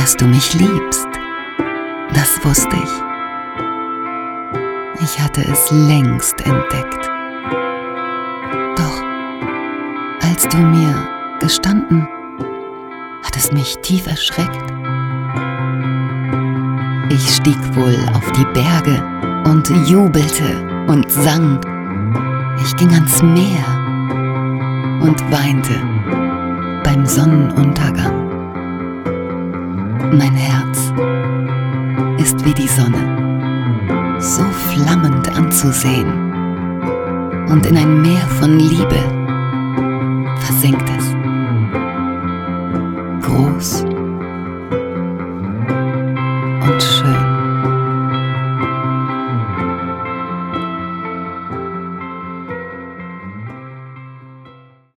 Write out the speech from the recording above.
dass du mich liebst. Das wusste ich. Ich hatte es längst entdeckt. Doch als du mir gestanden, hat es mich tief erschreckt. Ich stieg wohl auf die Berge und jubelte und sang. Ich ging ans Meer und weinte beim Sonnenuntergang. Mein Herz ist wie die Sonne, so flammend anzusehen, und in ein Meer von Liebe versinkt es. Groß